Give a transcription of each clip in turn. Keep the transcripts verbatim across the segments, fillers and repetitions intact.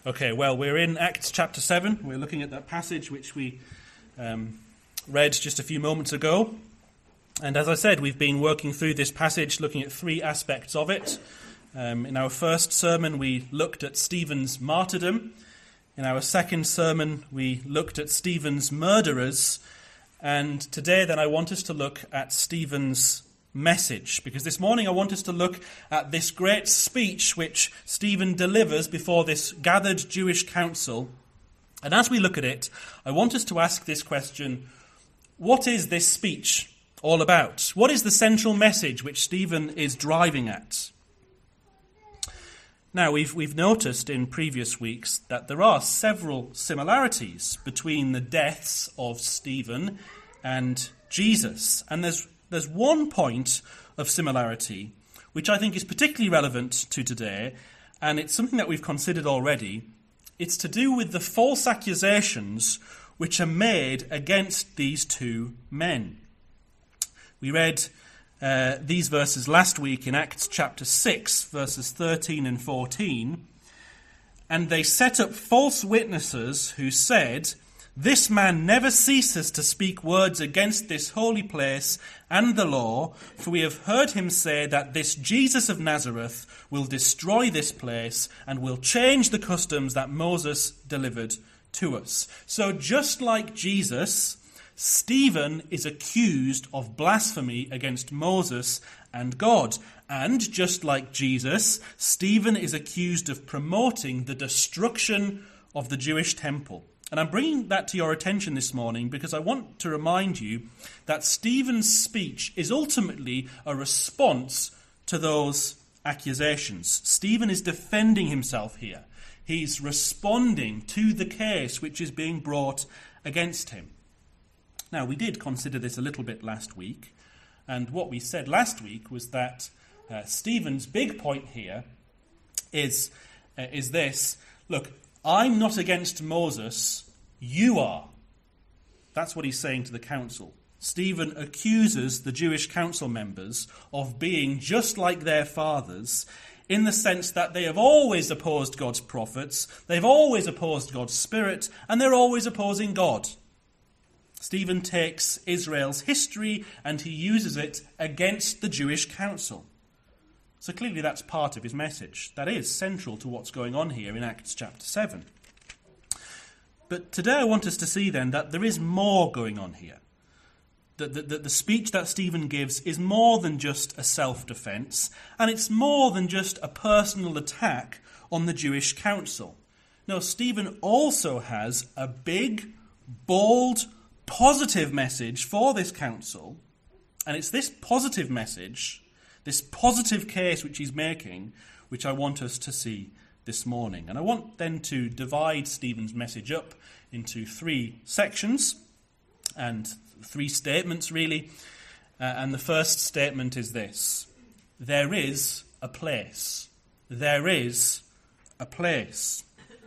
Okay, well, we're in Acts chapter seven. We're looking at that passage which we um, read just a few moments ago. And as I said, we've been working through this passage, looking at three aspects of it. Um, in our first sermon, we looked at Stephen's martyrdom. In our second sermon, we looked at Stephen's murderers. And today, then, I want us to look at Stephen's message, because this morning I want us to look at this great speech which Stephen delivers before this gathered Jewish council. And as we look at it, I want us to ask this question: what is this speech all about? What is the central message which Stephen is driving at? Now, we've we've noticed in previous weeks that there are several similarities between the deaths of Stephen and Jesus, and there's There's one point of similarity which I think is particularly relevant to today, and it's something that we've considered already. It's to do with the false accusations which are made against these two men. We read uh, these verses last week in Acts chapter six, verses thirteen and fourteen. And they set up false witnesses who said, "This man never ceases to speak words against this holy place and the law, for we have heard him say that this Jesus of Nazareth will destroy this place and will change the customs that Moses delivered to us." So just like Jesus, Stephen is accused of blasphemy against Moses and God. And just like Jesus, Stephen is accused of promoting the destruction of the Jewish temple. And I'm bringing that to your attention this morning because I want to remind you that Stephen's speech is ultimately a response to those accusations. Stephen is defending himself here. He's responding to the case which is being brought against him. Now, we did consider this a little bit last week, and what we said last week was that uh, Stephen's big point here is, uh, is this: look, I'm not against Moses, you are. That's what he's saying to the council. Stephen accuses the Jewish council members of being just like their fathers, in the sense that they have always opposed God's prophets, they've always opposed God's Spirit, and they're always opposing God. Stephen takes Israel's history and he uses it against the Jewish council. So clearly that's part of his message. That is central to what's going on here in Acts chapter seven. But today I want us to see then that there is more going on here. That the, the, the speech that Stephen gives is more than just a self-defense, and it's more than just a personal attack on the Jewish council. No, Stephen also has a big, bold, positive message for this council, and it's this positive message, this positive case which he's making, which I want us to see this morning. And I want then to divide Stephen's message up into three sections and three statements, really. Uh, and the first statement is this: there is a place. There is a place.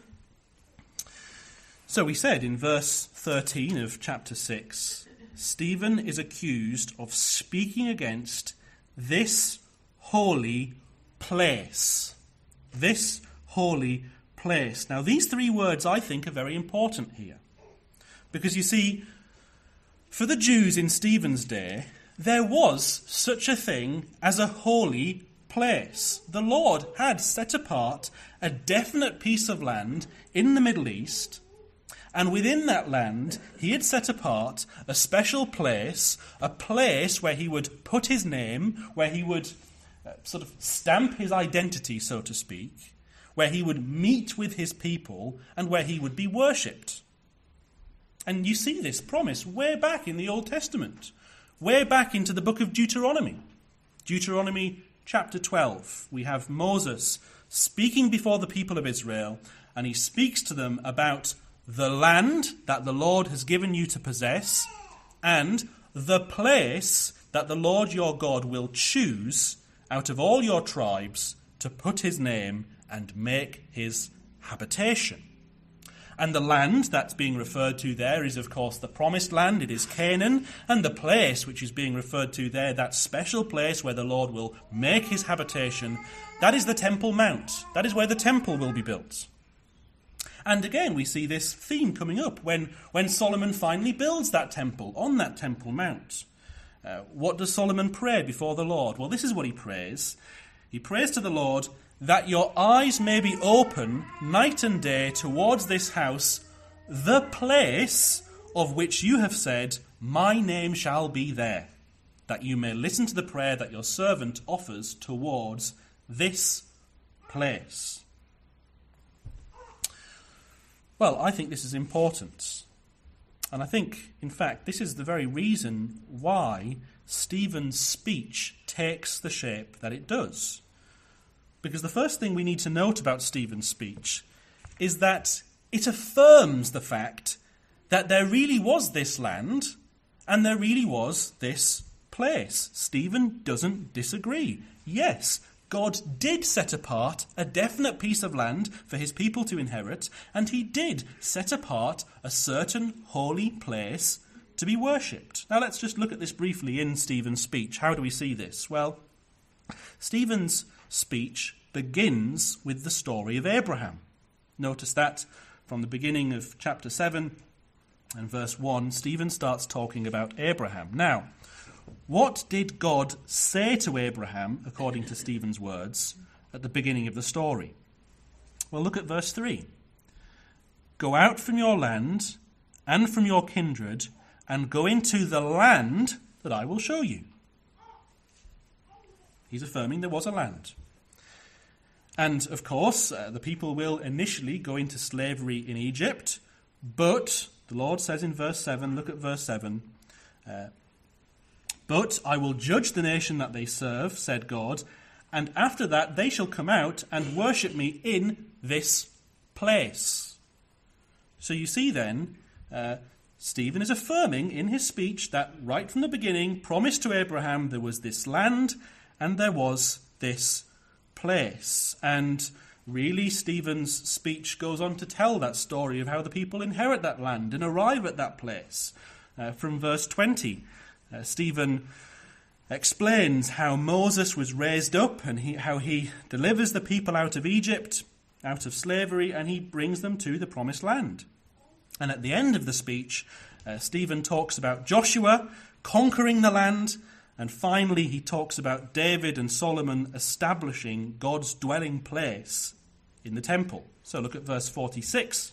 So we said in verse thirteen of chapter six, Stephen is accused of speaking against this holy place. This holy place. Now, these three words, I think, are very important here. Because, you see, for the Jews in Stephen's day, there was such a thing as a holy place. The Lord had set apart a definite piece of land in the Middle East, and within that land, he had set apart a special place, a place where he would put his name, where he would uh, sort of stamp his identity, so to speak, where he would meet with his people, and where he would be worshipped. And you see this promise way back in the Old Testament, way back into the book of Deuteronomy. Deuteronomy chapter twelve, we have Moses speaking before the people of Israel, and he speaks to them about the land that the Lord has given you to possess, and the place that the Lord your God will choose out of all your tribes to put his name and make his habitation. And the land that's being referred to there is, of course, the promised land. It is Canaan. And the place which is being referred to there, that special place where the Lord will make his habitation, that is the Temple Mount. That is where the temple will be built. And again, we see this theme coming up when, when Solomon finally builds that temple, on that Temple Mount. Uh, what does Solomon pray before the Lord? Well, this is what he prays. He prays to the Lord, that your eyes may be open night and day towards this house, the place of which you have said, my name shall be there, that you may listen to the prayer that your servant offers towards this place. Well, I think this is important. And I think, in fact, this is the very reason why Stephen's speech takes the shape that it does. Because the first thing we need to note about Stephen's speech is that it affirms the fact that there really was this land and there really was this place. Stephen doesn't disagree. Yes, God did set apart a definite piece of land for his people to inherit, and he did set apart a certain holy place to be worshipped. Now let's just look at this briefly in Stephen's speech. How do we see this? Well, Stephen's speech begins with the story of Abraham. Notice that from the beginning of chapter seven and verse one, Stephen starts talking about Abraham. Now, what did God say to Abraham, according to Stephen's words, at the beginning of the story? Well, look at verse three. Go out from your land and from your kindred and go into the land that I will show you. He's affirming there was a land. And, of course, uh, the people will initially go into slavery in Egypt, but the Lord says in verse seven, look at verse seven, uh, but I will judge the nation that they serve, said God, and after that they shall come out and worship me in this place. So you see then, uh, Stephen is affirming in his speech that right from the beginning, promised to Abraham, there was this land and there was this place. And really, Stephen's speech goes on to tell that story of how the people inherit that land and arrive at that place. Uh, from verse twenty, uh, Stephen explains how Moses was raised up and he, how he delivers the people out of Egypt, out of slavery, and he brings them to the promised land. And at the end of the speech, uh, Stephen talks about Joshua conquering the land, and finally he talks about David and Solomon establishing God's dwelling place in the temple. So look at verse forty-six.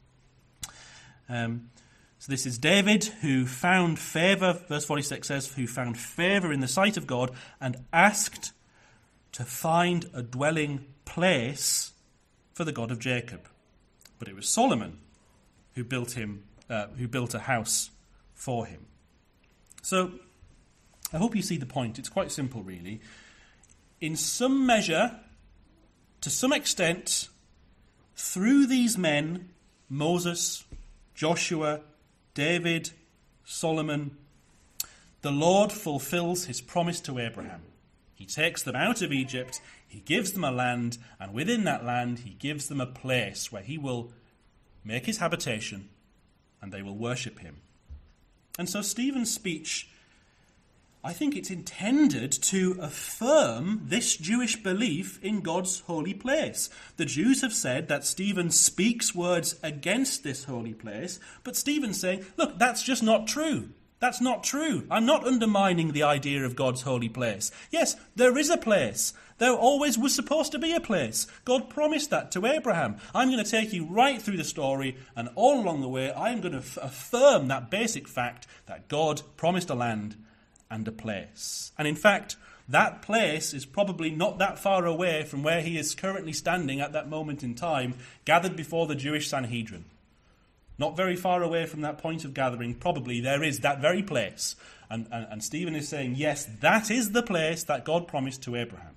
Um, so this is David who found favour, verse forty-six says, who found favour in the sight of God and asked to find a dwelling place for the God of Jacob. But it was Solomon who built him, uh, who built a house for him. So I hope you see the point. It's quite simple, really. In some measure, to some extent, through these men, Moses, Joshua, David, Solomon, the Lord fulfills his promise to Abraham. He takes them out of Egypt, he gives them a land, and within that land he gives them a place where he will make his habitation and they will worship him. And so Stephen's speech, I think it's intended to affirm this Jewish belief in God's holy place. The Jews have said that Stephen speaks words against this holy place, but Stephen's saying, look, that's just not true. That's not true. I'm not undermining the idea of God's holy place. Yes, there is a place. There always was supposed to be a place. God promised that to Abraham. I'm going to take you right through the story, and all along the way, I'm going to f- affirm that basic fact that God promised a land and a place. And in fact, that place is probably not that far away from where he is currently standing at that moment in time, gathered before the Jewish Sanhedrin. Not very far away from that point of gathering, probably there is that very place. And, and, and Stephen is saying, yes, that is the place that God promised to Abraham.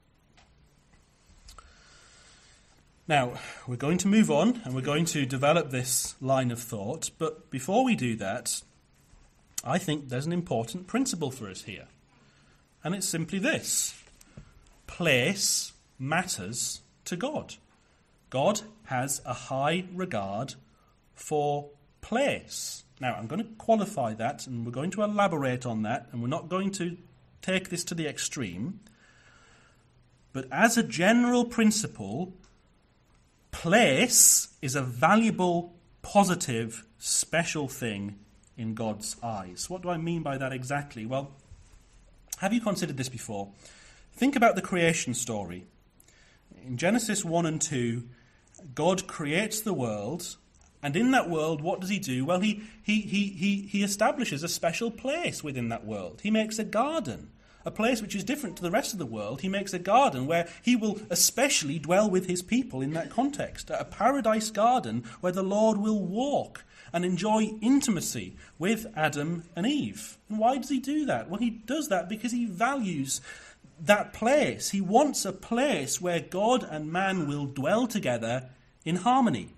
Now, we're going to move on and we're going to develop this line of thought. But before we do that, I think there's an important principle for us here. And it's simply this. Place matters to God. God has a high regard for place. Now, I'm going to qualify that and we're going to elaborate on that, and we're not going to take this to the extreme. But as a general principle, place is a valuable, positive, special thing in God's eyes. What do I mean by that exactly? Well, have you considered this before? Think about the creation story. In Genesis one and two, God creates the world, and in that world, what does he do? Well, he, he, he, he, he establishes a special place within that world. He makes a garden, a place which is different to the rest of the world. He makes a garden where he will especially dwell with his people in that context, a paradise garden where the Lord will walk and enjoy intimacy with Adam and Eve. And why does he do that? Well, he does that because he values that place. He wants a place where God and man will dwell together in harmony.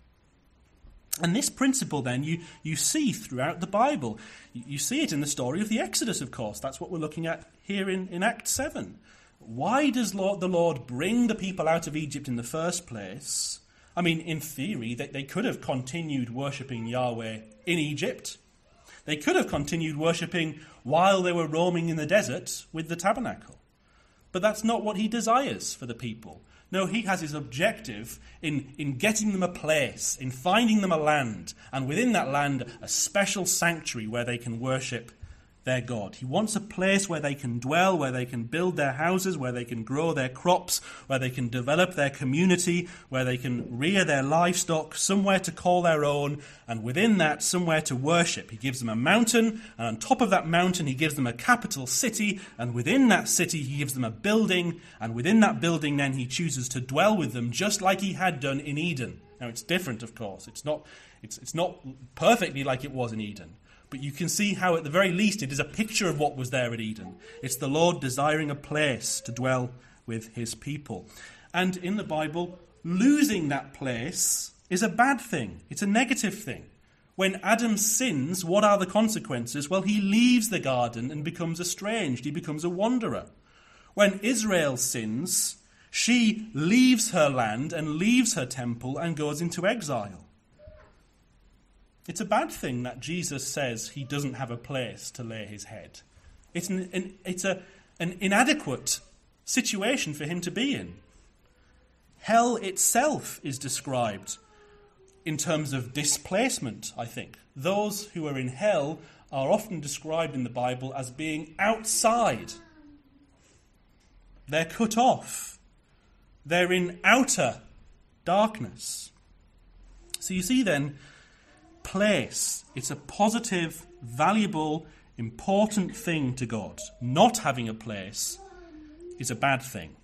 And this principle, then, you, you see throughout the Bible. You, you see it in the story of the Exodus, of course. That's what we're looking at here in, in Acts seven. Why does Lord, the Lord bring the people out of Egypt in the first place? I mean, in theory, they, they could have continued worshipping Yahweh in Egypt. They could have continued worshipping while they were roaming in the desert with the tabernacle. But that's not what he desires for the people. No, he has his objective in, in getting them a place, in finding them a land, and within that land a special sanctuary where they can worship their God. He wants a place where they can dwell, where they can build their houses, where they can grow their crops, where they can develop their community, where they can rear their livestock, somewhere to call their own, and within that, somewhere to worship. He gives them a mountain, and on top of that mountain, he gives them a capital city, and within that city, he gives them a building, and within that building, then, he chooses to dwell with them, just like he had done in Eden. Now, it's different, of course. It's not, it's, it's not perfectly like it was in Eden. But you can see how, at the very least, it is a picture of what was there at Eden. It's the Lord desiring a place to dwell with his people. And in the Bible, losing that place is a bad thing. It's a negative thing. When Adam sins, what are the consequences? Well, he leaves the garden and becomes estranged. He becomes a wanderer. When Israel sins, she leaves her land and leaves her temple and goes into exile. It's a bad thing that Jesus says he doesn't have a place to lay his head. It's an, an, it's a, an inadequate situation for him to be in. Hell itself is described in terms of displacement, I think. Those who are in hell are often described in the Bible as being outside. They're cut off. They're in outer darkness. So you see then, place. It's a positive, valuable, important thing to God. Not having a place is a bad thing.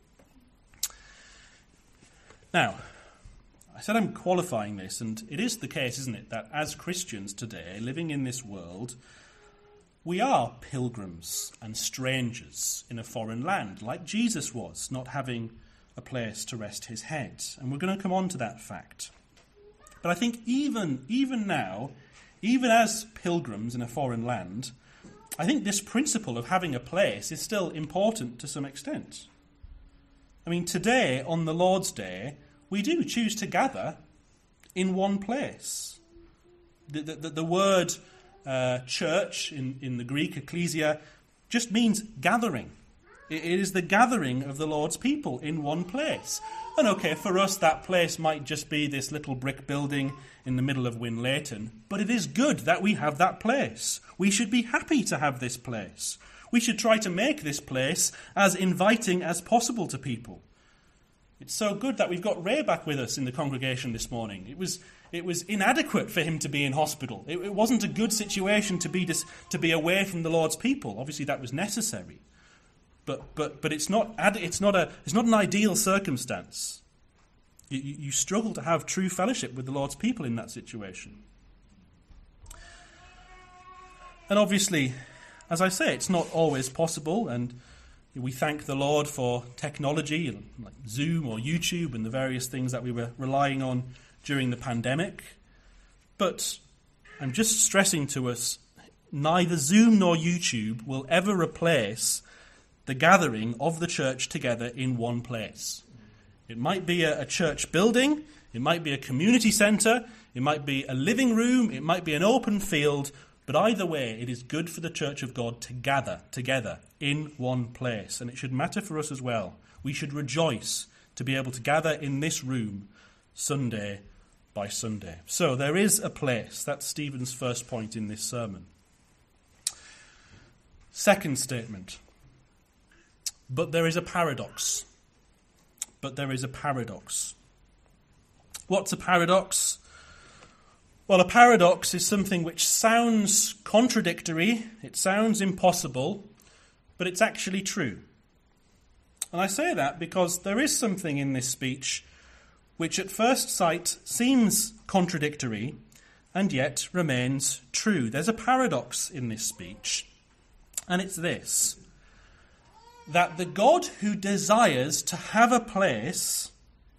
Now, I said I'm qualifying this, and it is the case, isn't it, that as Christians today, living in this world, we are pilgrims and strangers in a foreign land, like Jesus was, not having a place to rest his head. And we're going to come on to that fact. But I think even, even now, even as pilgrims in a foreign land, I think this principle of having a place is still important to some extent. I mean, today, on the Lord's Day, we do choose to gather in one place. The, the, the word uh, church in, in the Greek, ecclesia, just means gathering. It is the gathering of the Lord's people in one place. And okay, for us that place might just be this little brick building in the middle of Winlayton, but it is good that we have that place. We should be happy to have this place. We should try to make this place as inviting as possible to people. It's so good that we've got Ray back with us in the congregation this morning. It was it was inadequate for him to be in hospital. It, it wasn't a good situation to be dis, to be away from the Lord's people. Obviously that was necessary. But but but it's not it's not a it's not an ideal circumstance. You, you struggle to have true fellowship with the Lord's people in that situation. And obviously, as I say, it's not always possible, and we thank the Lord for technology like Zoom or YouTube and the various things that we were relying on during the pandemic. But I'm just stressing to us, neither Zoom nor YouTube will ever replace the gathering of the church together in one place. It might be a, a church building, it might be a community centre, it might be a living room, it might be an open field, but either way, it is good for the church of God to gather together in one place. And it should matter for us as well. We should rejoice to be able to gather in this room Sunday by Sunday. So there is a place. That's Stephen's first point in this sermon. Second statement. But there is a paradox. But there is a paradox. What's a paradox? Well, a paradox is something which sounds contradictory, it sounds impossible, but it's actually true. And I say that because there is something in this speech which at first sight seems contradictory and yet remains true. There's a paradox in this speech, and it's this: that the God who desires to have a place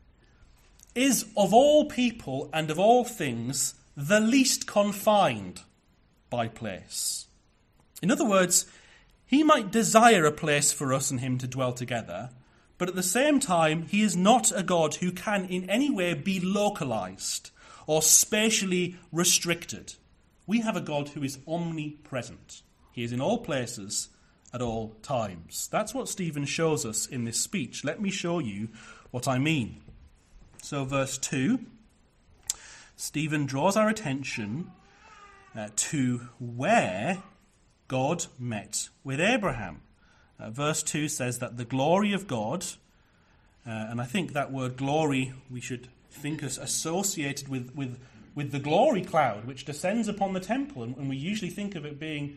is, of all people and of all things, the least confined by place. In other words, he might desire a place for us and him to dwell together, but at the same time, he is not a God who can in any way be localized or spatially restricted. We have a God who is omnipresent. He is in all places at all times. That's what Stephen shows us in this speech. Let me show you what I mean. So verse two, Stephen draws our attention uh, to where God met with Abraham. Uh, verse two says that the glory of God, uh, and I think that word glory we should think is associated with, with, with the glory cloud which descends upon the temple, and, and we usually think of it being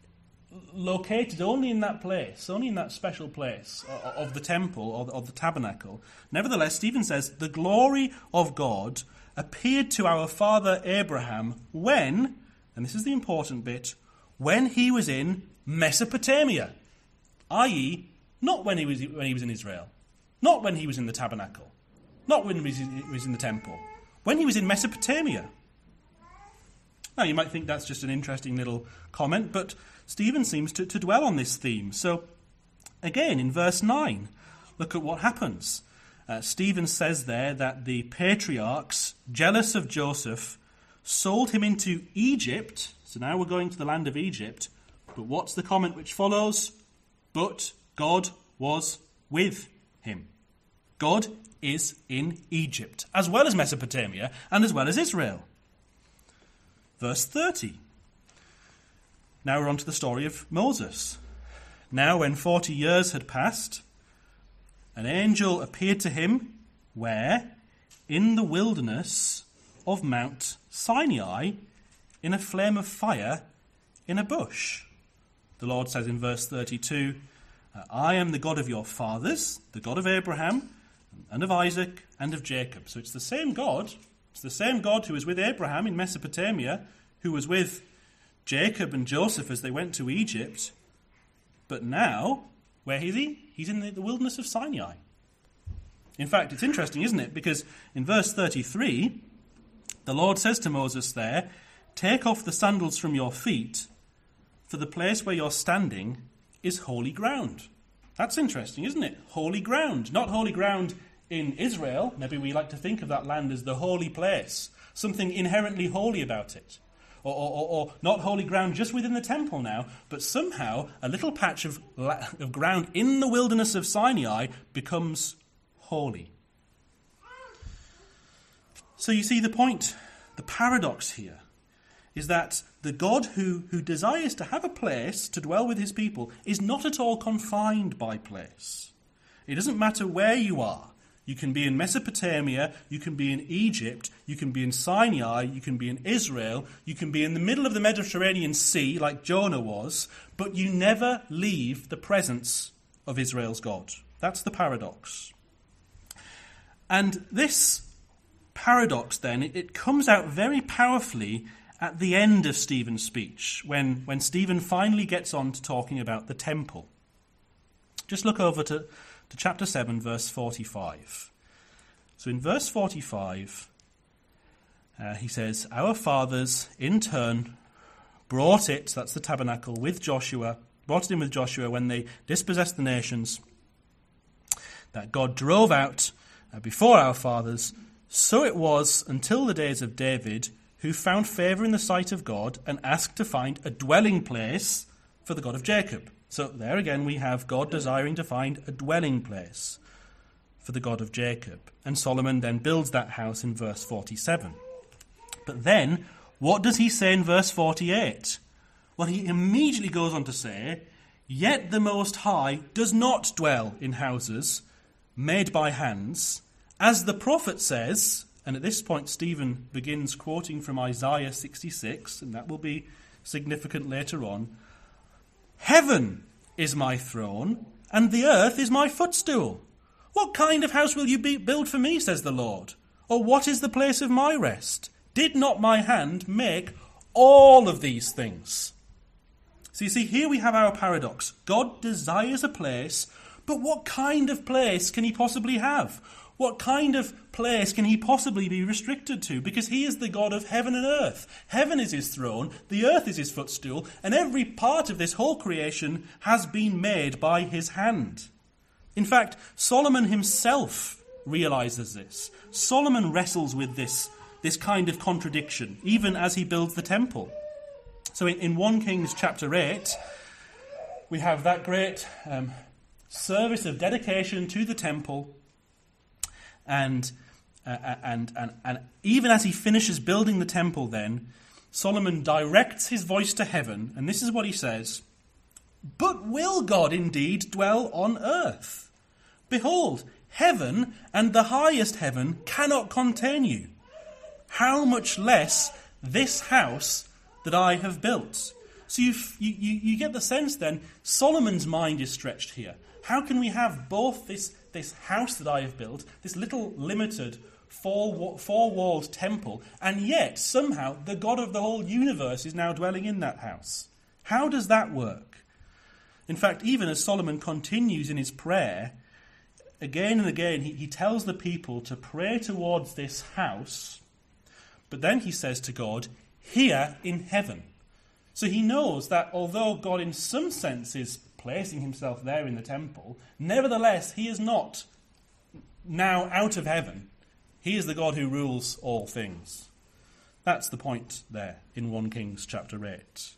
located only in that place, only in that special place of, of the temple or of the tabernacle. Nevertheless, Stephen says, the glory of God appeared to our father Abraham when, and this is the important bit, when he was in Mesopotamia, that is, not when he was when he was in Israel, not when he was in the tabernacle, not when he was in, he was in the temple, when he was in Mesopotamia. Now, you might think that's just an interesting little comment, but Stephen seems to, to dwell on this theme. So, again, in verse nine, look at what happens. Uh, Stephen says there that the patriarchs, jealous of Joseph, sold him into Egypt. So now we're going to the land of Egypt. But what's the comment which follows? But God was with him. God is in Egypt, as well as Mesopotamia, and as well as Israel. Verse thirty. Now we're on to the story of Moses. Now when forty years had passed, an angel appeared to him, where? In the wilderness of Mount Sinai, in a flame of fire, in a bush. The Lord says in verse thirty-two, I am the God of your fathers, the God of Abraham, and of Isaac, and of Jacob. So it's the same God, it's the same God who was with Abraham in Mesopotamia, who was with Jacob and Joseph as they went to Egypt. But now, where is he? He's in the, the wilderness of Sinai. In fact, it's interesting, isn't it? Because in verse thirty-three, the Lord says to Moses there, take off the sandals from your feet, for the place where you're standing is holy ground. That's interesting, isn't it? Holy ground. Not holy ground in Israel. Maybe we like to think of that land as the holy place. Something inherently holy about it. Or, or, or not holy ground just within the temple now, but somehow a little patch of, of ground in the wilderness of Sinai becomes holy. So you see the point, the paradox here, is that the God who, who desires to have a place to dwell with his people is not at all confined by place. It doesn't matter where you are. You can be in Mesopotamia, you can be in Egypt, you can be in Sinai, you can be in Israel, you can be in the middle of the Mediterranean Sea like Jonah was, but you never leave the presence of Israel's God. That's the paradox. And this paradox then, it, it comes out very powerfully at the end of Stephen's speech, when, when Stephen finally gets on to talking about the temple. Just look over to, to chapter seven, verse forty-five. So in verse forty-five, uh, he says, our fathers in turn brought it, that's the tabernacle, with Joshua, brought it in with Joshua when they dispossessed the nations that God drove out uh, before our fathers. So it was until the days of David, who found favour in the sight of God and asked to find a dwelling place for the God of Jacob. So there again we have God desiring to find a dwelling place. for the God of Jacob. And Solomon then builds that house in verse forty-seven. But then, what does he say in verse forty-eight? Well, he immediately goes on to say, "Yet the Most High does not dwell in houses made by hands, as the prophet says," and at this point Stephen begins quoting from Isaiah sixty-six, and that will be significant later on, "Heaven is my throne, and the earth is my footstool. What kind of house will you be, build for me, says the Lord? Or what is the place of my rest? Did not my hand make all of these things?" So you see, here we have our paradox. God desires a place, but what kind of place can he possibly have? What kind of place can he possibly be restricted to? Because he is the God of heaven and earth. Heaven is his throne, the earth is his footstool, and every part of this whole creation has been made by his hand. In fact, Solomon himself realizes this. Solomon wrestles with this, this kind of contradiction, even as he builds the temple. So in, in First Kings chapter eight, we have that great um, service of dedication to the temple. And, uh, and, and, and even as he finishes building the temple then, Solomon directs his voice to heaven, and this is what he says, "But will God indeed dwell on earth? Behold, heaven and the highest heaven cannot contain you. How much less this house that I have built?" So you, you, you get the sense then, Solomon's mind is stretched here. How can we have both this, this house that I have built, this little limited four, four-walled temple, and yet somehow the God of the whole universe is now dwelling in that house? How does that work? In fact, even as Solomon continues in his prayer, again and again he, he tells the people to pray towards this house, but then he says to God, "Here in heaven." So he knows that although God in some sense is placing himself there in the temple, nevertheless he is not now out of heaven. He is the God who rules all things. That's the point there in First Kings chapter eight.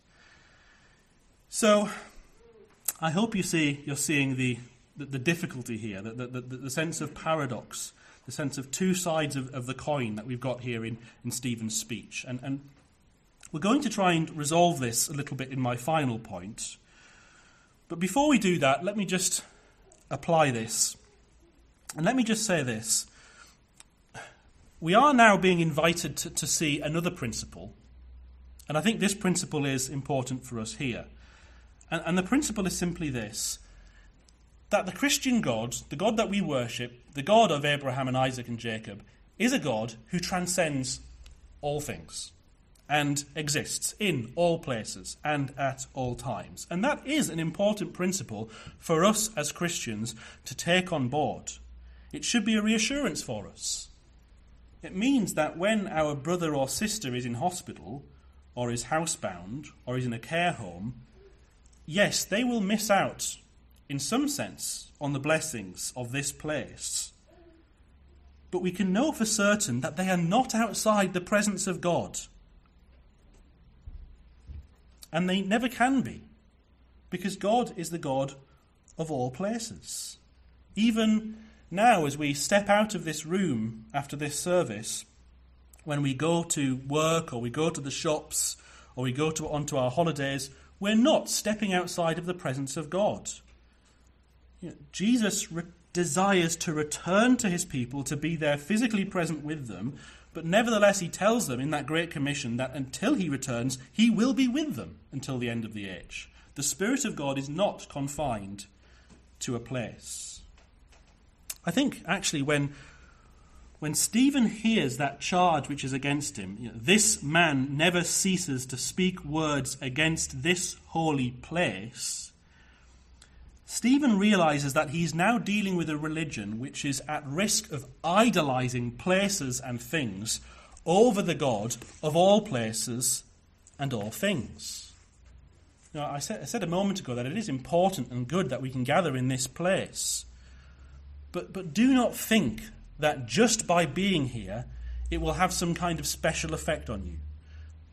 So I hope you see you're seeing the the, the difficulty here, the, the, the, the sense of paradox, the sense of two sides of, of the coin that we've got here in, in Stephen's speech. And, and we're going to try and resolve this a little bit in my final point. But before we do that, let me just apply this. And let me just say this. We are now being invited to, to see another principle. And I think this principle is important for us here. And, and the principle is simply this. That the Christian God, the God that we worship, the God of Abraham and Isaac and Jacob, is a God who transcends all things and exists in all places and at all times. And that is an important principle for us as Christians to take on board. It should be a reassurance for us. It means that when our brother or sister is in hospital, or is housebound, or is in a care home, yes, they will miss out in some sense, on the blessings of this place. But we can know for certain that they are not outside the presence of God. And they never can be, because God is the God of all places. Even now, as we step out of this room after this service, when we go to work, or we go to the shops, or we go to onto our holidays, we're not stepping outside of the presence of God. You know, Jesus re- desires to return to his people, to be there physically present with them, but nevertheless he tells them in that Great Commission that until he returns, he will be with them until the end of the age. The Spirit of God is not confined to a place. I think actually when, when Stephen hears that charge which is against him, you know, this man never ceases to speak words against this holy place, Stephen realizes that he's now dealing with a religion which is at risk of idolizing places and things over the God of all places and all things. Now, I said, I said a moment ago that it is important and good that we can gather in this place. But, but do not think that just by being here, it will have some kind of special effect on you.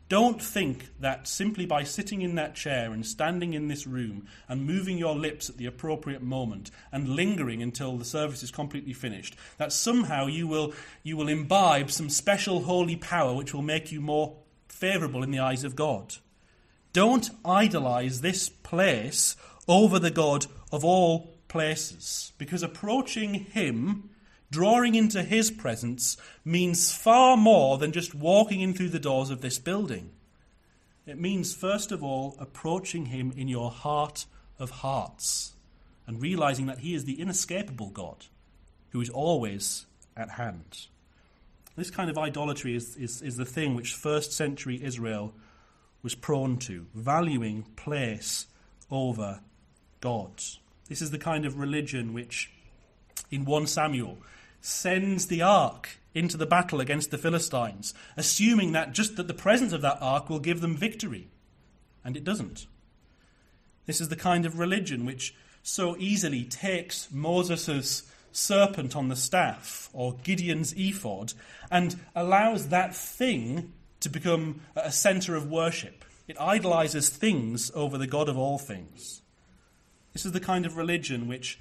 Don't think that simply by sitting in that chair and standing in this room and moving your lips at the appropriate moment and lingering until the service is completely finished, that somehow you will you will imbibe some special holy power which will make you more favourable in the eyes of God. Don't idolise this place over the God of all places, because approaching him, drawing into his presence, means far more than just walking in through the doors of this building. It means, first of all, approaching him in your heart of hearts and realizing that he is the inescapable God who is always at hand. This kind of idolatry is, is, is the thing which first century Israel was prone to, valuing place over God. This is the kind of religion which, in First Samuel, sends the ark into the battle against the Philistines, assuming that just that the presence of that ark will give them victory. And it doesn't. This is the kind of religion which so easily takes Moses' serpent on the staff or Gideon's ephod and allows that thing to become a centre of worship. It idolizes things over the God of all things. This is the kind of religion which,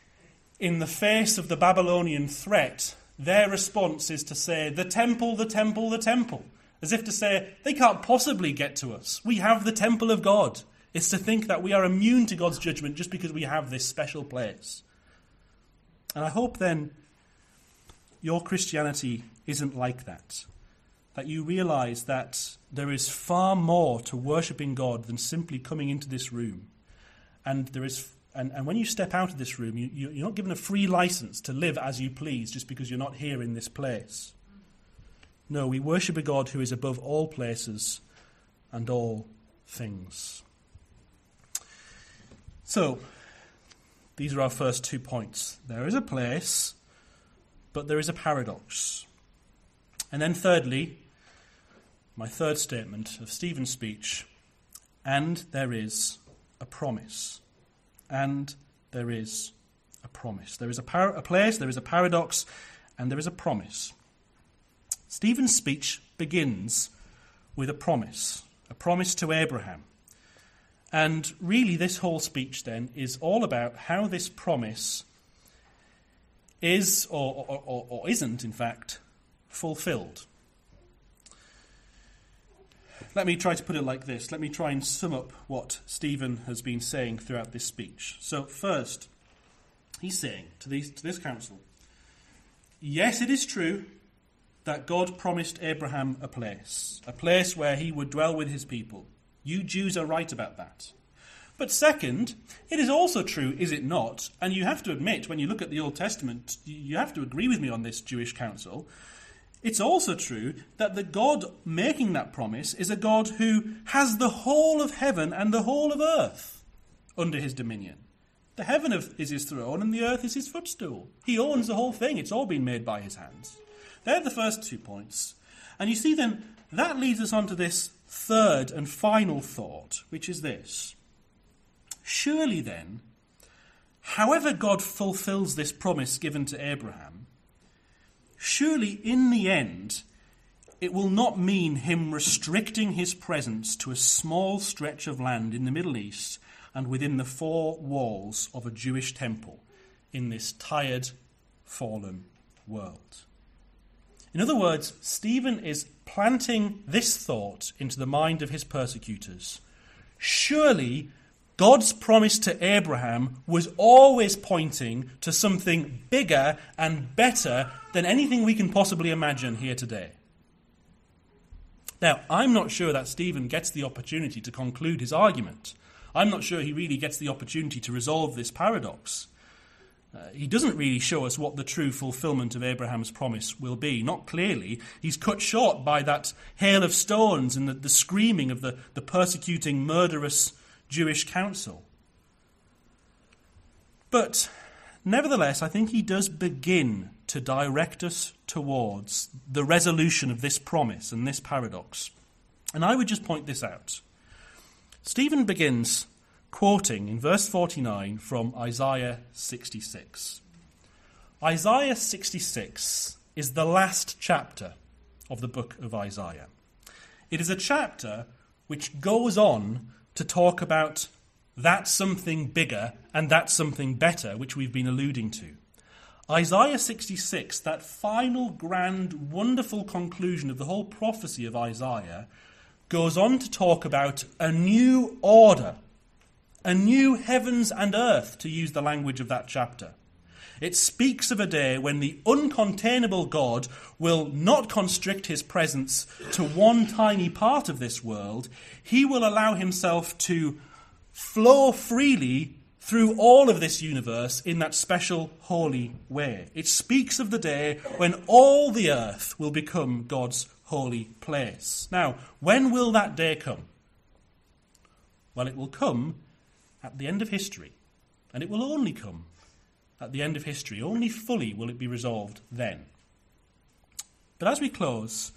in the face of the Babylonian threat, their response is to say, the temple, the temple, the temple. As if to say, they can't possibly get to us. We have the temple of God. It's to think that we are immune to God's judgment just because we have this special place. And I hope then your Christianity isn't like that. That you realise that there is far more to worshipping God than simply coming into this room. And there is, and, and when you step out of this room, you, you, you're not given a free license to live as you please just because you're not here in this place. No, we worship a God who is above all places and all things. So, these are our first two points. There is a place, but there is a paradox. And then thirdly, my third statement of Stephen's speech, and there is a promise. And there is a promise. There is a, par- a place, there is a paradox, and there is a promise. Stephen's speech begins with a promise, a promise to Abraham. And really this whole speech then is all about how this promise is, or, or, or, or isn't, in fact, fulfilled. Let me try to put it like this. Let me try and sum up what Stephen has been saying throughout this speech. So first, he's saying to, these, to this council, yes, it is true that God promised Abraham a place, a place where he would dwell with his people. You Jews are right about that. But second, it is also true, is it not? And you have to admit, when you look at the Old Testament, you have to agree with me on this, Jewish council. It's also true that the God making that promise is a God who has the whole of heaven and the whole of earth under his dominion. The heaven is his throne and the earth is his footstool. He owns the whole thing. It's all been made by his hands. They're the first two points. And you see then, that leads us on to this third and final thought, which is this. Surely then, however God fulfills this promise given to Abraham, surely in the end, it will not mean him restricting his presence to a small stretch of land in the Middle East and within the four walls of a Jewish temple in this tired, fallen world. In other words, Stephen is planting this thought into the mind of his persecutors. Surely God's promise to Abraham was always pointing to something bigger and better than anything we can possibly imagine here today. Now, I'm not sure that Stephen gets the opportunity to conclude his argument. I'm not sure he really gets the opportunity to resolve this paradox. Uh, he doesn't really show us what the true fulfillment of Abraham's promise will be. Not clearly. He's cut short by that hail of stones and the, the screaming of the, the persecuting, murderous Jewish council. But nevertheless, I think he does begin to direct us towards the resolution of this promise and this paradox. And I would just point this out. Stephen begins quoting in verse forty-nine from Isaiah sixty-six. Isaiah sixty-six is the last chapter of the book of Isaiah. It is a chapter which goes on to talk about that something bigger and that something better, which we've been alluding to. Isaiah sixty-six, that final grand, wonderful conclusion of the whole prophecy of Isaiah, goes on to talk about a new order, a new heavens and earth, to use the language of that chapter. It speaks of a day when the uncontainable God will not constrict his presence to one tiny part of this world. He will allow himself to flow freely through all of this universe in that special holy way. It speaks of the day when all the earth will become God's holy place. Now, when will that day come? Well, it will come at the end of history, and it will only come at the end of history. Only fully will it be resolved then. But as we close,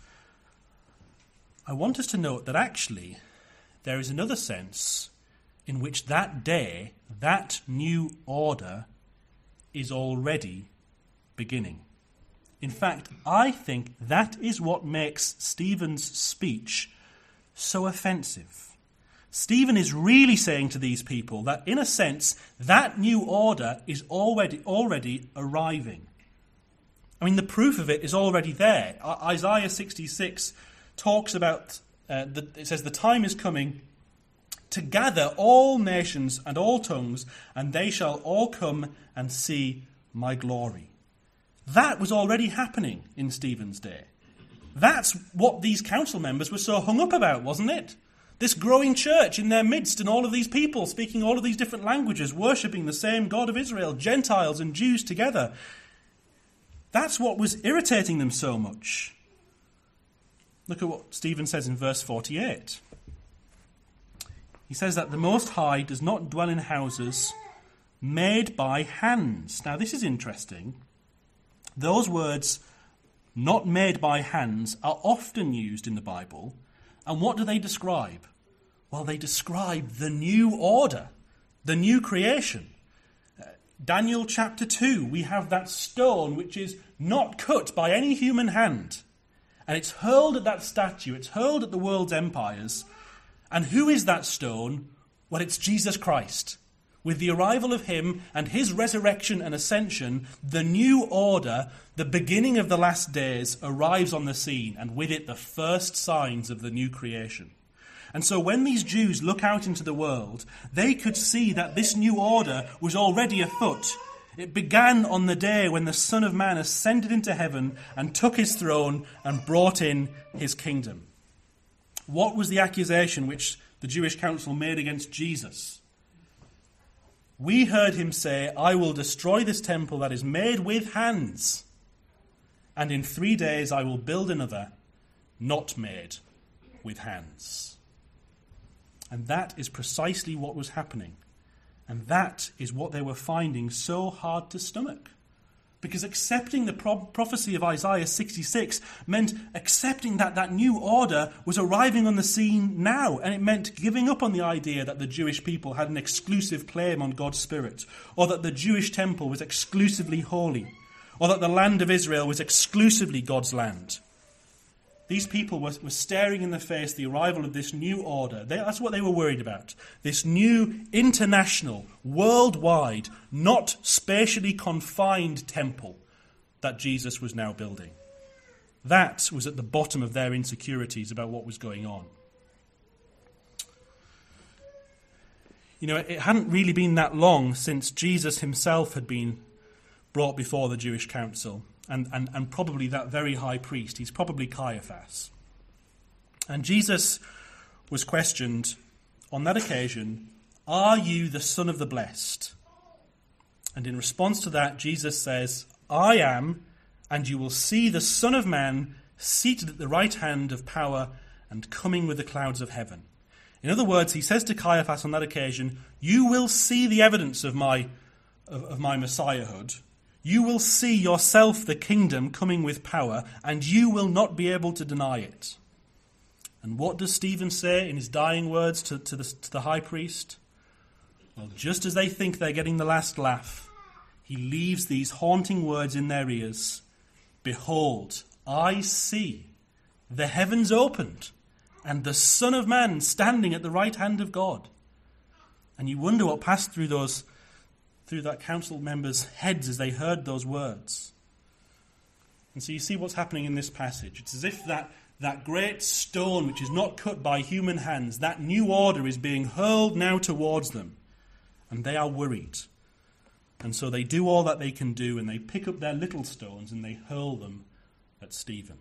I want us to note that actually there is another sense in which that day, that new order, is already beginning. In fact, I think that is what makes Stephen's speech so offensive. Stephen is really saying to these people that, in a sense, that new order is already, already arriving. I mean, the proof of it is already there. Isaiah sixty-six talks about, uh, the, it says, the time is coming to gather all nations and all tongues, and they shall all come and see my glory. That was already happening in Stephen's day. That's what these council members were so hung up about, wasn't it? This growing church in their midst, and all of these people speaking all of these different languages, worshipping the same God of Israel, Gentiles and Jews together. That's what was irritating them so much. Look at what Stephen says in verse forty-eight. He says that the Most High does not dwell in houses made by hands. Now, this is interesting. Those words, not made by hands, are often used in the Bible. And what do they describe? Well, they describe the new order, the new creation. Uh, Daniel chapter two, we have that stone which is not cut by any human hand. And it's hurled at that statue, it's hurled at the world's empires. And who is that stone? Well, it's Jesus Christ. With the arrival of him and his resurrection and ascension, the new order, the beginning of the last days, arrives on the scene, and with it the first signs of the new creation. And so when these Jews look out into the world, they could see that this new order was already afoot. It began on the day when the Son of Man ascended into heaven and took his throne and brought in his kingdom. What was the accusation which the Jewish council made against Jesus? We heard him say, I will destroy this temple that is made with hands, and in three days I will build another not made with hands. And that is precisely what was happening. And that is what they were finding so hard to stomach. Because accepting the pro- prophecy of Isaiah sixty-six meant accepting that that new order was arriving on the scene now. And it meant giving up on the idea that the Jewish people had an exclusive claim on God's Spirit, or that the Jewish temple was exclusively holy, or that the land of Israel was exclusively God's land. These people were, were staring in the face the arrival of this new order. They, that's what they were worried about. This new international, worldwide, not spatially confined temple that Jesus was now building. That was at the bottom of their insecurities about what was going on. You know, it hadn't really been that long since Jesus himself had been brought before the Jewish council. And, and, and probably that very high priest. He's probably Caiaphas. And Jesus was questioned on that occasion, are you the Son of the Blessed? And in response to that, Jesus says, I am, and you will see the Son of Man seated at the right hand of power and coming with the clouds of heaven. In other words, he says to Caiaphas on that occasion, you will see the evidence of my, of, of my Messiahhood. You will see yourself the kingdom coming with power, and you will not be able to deny it. And what does Stephen say in his dying words to, to, the, to the high priest? Well, just as they think they're getting the last laugh, he leaves these haunting words in their ears. Behold, I see the heavens opened, and the Son of Man standing at the right hand of God. And you wonder what passed through those, through that council members' heads as they heard those words. And so you see what's happening in this passage. It's as if that, that great stone, which is not cut by human hands, that new order is being hurled now towards them. And they are worried. And so they do all that they can do, and they pick up their little stones and they hurl them at Stephen.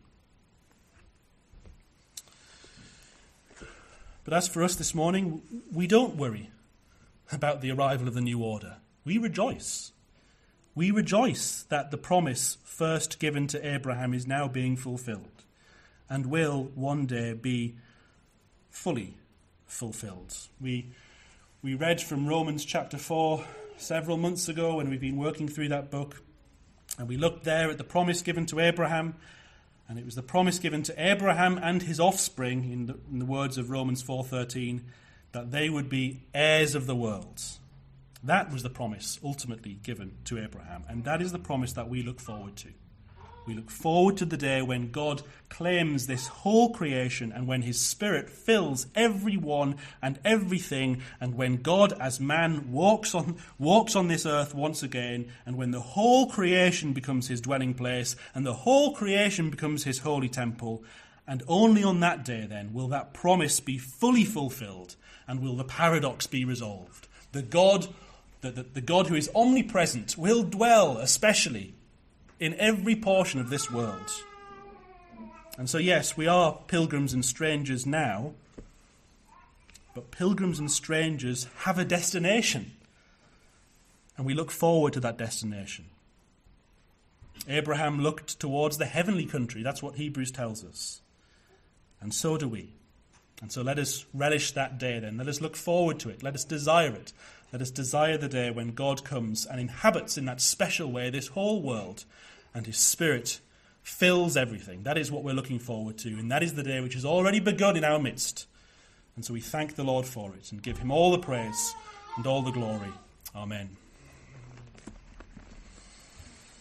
But as for us this morning, we don't worry about the arrival of the new order. We rejoice. We rejoice that the promise first given to Abraham is now being fulfilled and will one day be fully fulfilled. We, we read from Romans chapter four several months ago when we've been working through that book, and we looked there at the promise given to Abraham. And it was the promise given to Abraham and his offspring, in the, in the words of Romans four thirteen, that they would be heirs of the world. That was the promise ultimately given to Abraham. And that is the promise that we look forward to. We look forward to the day when God claims this whole creation, and when his Spirit fills everyone and everything, and when God as man walks on walks on this earth once again, and when the whole creation becomes his dwelling place, and the whole creation becomes his holy temple. And only on that day then will that promise be fully fulfilled, and will the paradox be resolved. The God, the, the, the God who is omnipresent will dwell especially in every portion of this world. And so, yes, we are pilgrims and strangers now, but pilgrims and strangers have a destination, and we look forward to that destination. Abraham looked towards the heavenly country. That's what Hebrews tells us. And so do we. And so let us relish that day then. Let us look forward to it. Let us desire it. Let us desire the day when God comes and inhabits in that special way this whole world, and his Spirit fills everything. That is what we're looking forward to, and that is the day which has already begun in our midst. And so we thank the Lord for it and give him all the praise and all the glory. Amen.